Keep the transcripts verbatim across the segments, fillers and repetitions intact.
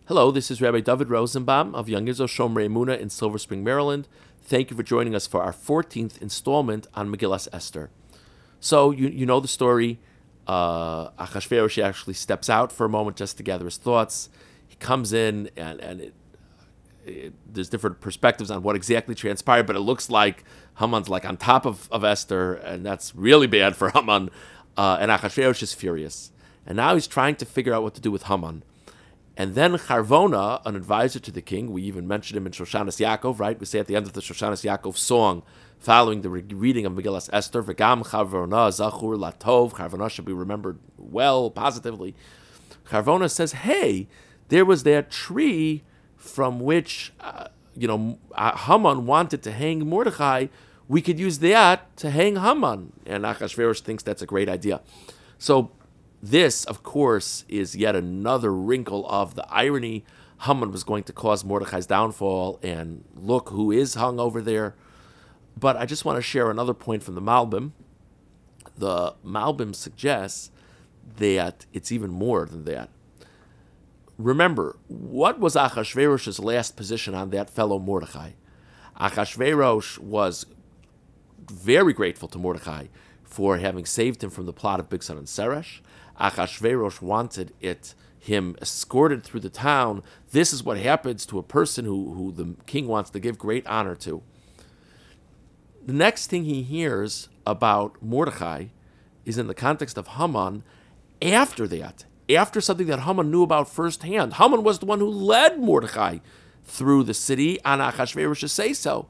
Hello, this is Rabbi David Rosenbaum of Young Israel Shomrei Emunah in Silver Spring, Maryland. Thank you for joining us for our fourteenth installment on Megillas Esther. So, you you know the story. Uh, Achashverosh actually steps out for a moment just to gather his thoughts. He comes in, and, and it, it, there's different perspectives on what exactly transpired, but it looks like Haman's like on top of, of Esther, and that's really bad for Haman. Uh, and Achashverosh is furious. And now he's trying to figure out what to do with Haman. And then Charvona, an advisor to the king, we even mentioned him in Shoshanas Yaakov, right? We say at the end of the Shoshanas Yaakov song, following the re- reading of Megillas Esther, V'gam Charvona zachur latov, Charvona should be remembered well, positively. Charvona says, hey, there was that tree from which, uh, you know, Haman wanted to hang Mordechai. We could use that to hang Haman. And Achashverosh thinks that's a great idea. So, this, of course, is yet another wrinkle of the irony. Haman was going to cause Mordechai's downfall, and look who is hung over there. But I just want to share another point from the Malbim. The Malbim suggests that it's even more than that. Remember, what was Achashverosh's last position on that fellow Mordechai? Achashverosh was very grateful to Mordechai for having saved him from the plot of Bigsan and Seresh. Achashverosh wanted it him escorted through the town. This is what happens to a person who, who the king wants to give great honor to. The next thing he hears about Mordechai is in the context of Haman after that, after something that Haman knew about firsthand. Haman was the one who led Mordechai through the city on Achashverosh's say-so.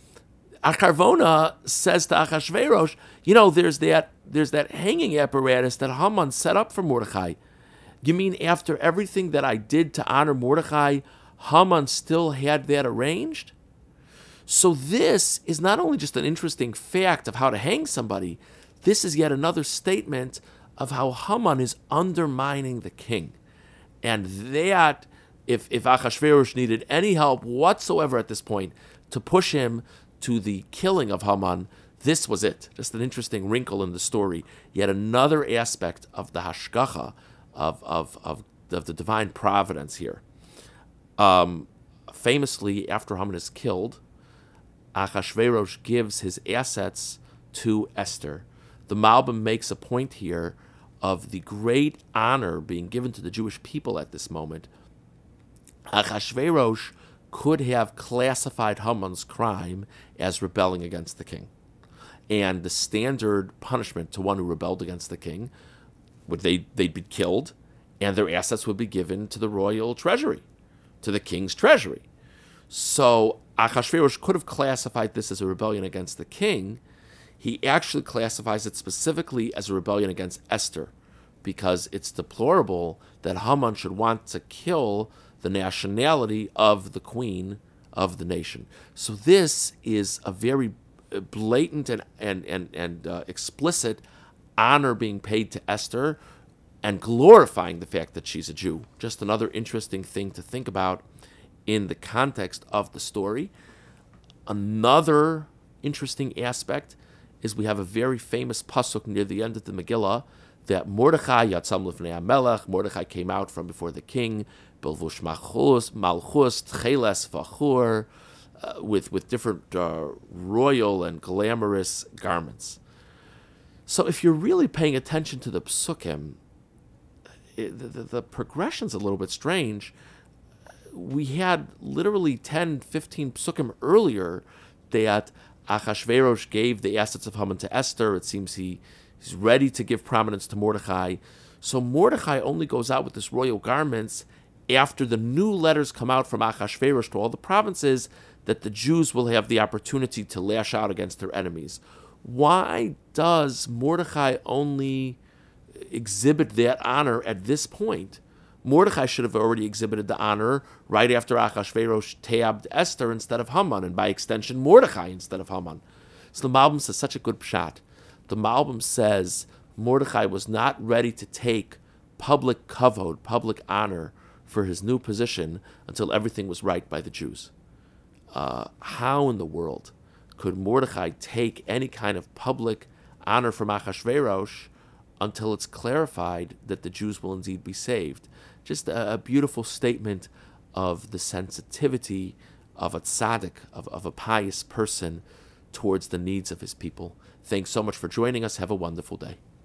Charvona says to Achashverosh, you know, there's that there's that hanging apparatus that Haman set up for Mordechai. You mean after everything that I did to honor Mordechai, Haman still had that arranged? So this is not only just an interesting fact of how to hang somebody, this is yet another statement of how Haman is undermining the king. And that, if, if Achashverosh needed any help whatsoever at this point to push him to the killing of Haman, this was it. Just an interesting wrinkle in the story. Yet another aspect of the hashgacha, of of of, of the divine providence here. Um, famously, after Haman is killed, Achashverosh gives his assets to Esther. The Malbim makes a point here of the great honor being given to the Jewish people at this moment. Achashverosh could have classified Haman's crime as rebelling against the king. And the standard punishment to one who rebelled against the king, would they, they'd be killed, and their assets would be given to the royal treasury, to the king's treasury. So Achashverosh could have classified this as a rebellion against the king. He actually classifies it specifically as a rebellion against Esther, because it's deplorable that Haman should want to kill the nationality of the queen of the nation. So this is a very blatant and and and, and uh, explicit honor being paid to Esther and glorifying the fact that she's a Jew. Just another interesting thing to think about in the context of the story. Another interesting aspect is we have a very famous pasuk near the end of the Megillah that Mordechai yatzam lifnei hamelech, Mordechai came out from before the king, Belvush Malchus, Malchus, Tcheles Vachur, uh, with, with different uh, royal and glamorous garments. So if you're really paying attention to the psukim, it, the, the, the progression's a little bit strange. We had literally ten, fifteen psukim earlier that Achashverosh gave the assets of Haman to Esther. It seems he, he's ready to give prominence to Mordechai. So Mordechai only goes out with his royal garments after the new letters come out from Achashverosh to all the provinces that the Jews will have the opportunity to lash out against their enemies. Why does Mordechai only exhibit that honor at this point? Mordechai should have already exhibited the honor right after Achashverosh tabbed Esther instead of Haman, and by extension Mordechai instead of Haman. So the Malbim says such a good pshat. The Malbim says Mordechai was not ready to take public kavod, public honor, for his new position until everything was right by the Jews. Uh, how in the world could Mordechai take any kind of public honor from Achashverosh until it's clarified that the Jews will indeed be saved? just a, a beautiful statement of the sensitivity of a tzaddik, of, of a pious person towards the needs of his people. Thanks so much for joining us. Have a wonderful day.